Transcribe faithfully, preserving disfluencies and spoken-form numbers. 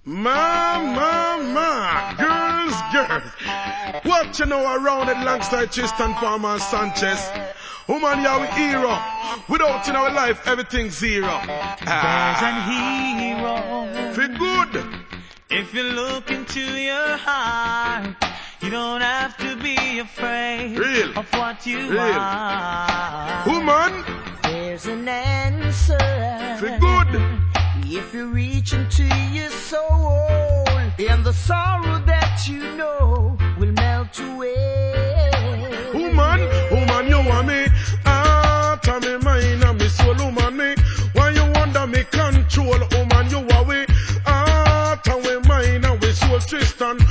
Ma, ma, ma, girls, girls. What you know around it alongside Tristan Farmer and Sanchez? Woman, you are a hero. Without in our life, everything's zero. There's an hero. Feel good. If you look into your heart, you don't have to be afraid Real. of what you Real. are. Woman, there's an answer. feel good. If you reach into your soul, and the sorrow that you know will melt away. Woman, woman, you want me? Ah, tell me mine and me soul, woman, me. Why you wonder me control, woman, you are we? Ah, tell me mine and we soul, Tristan.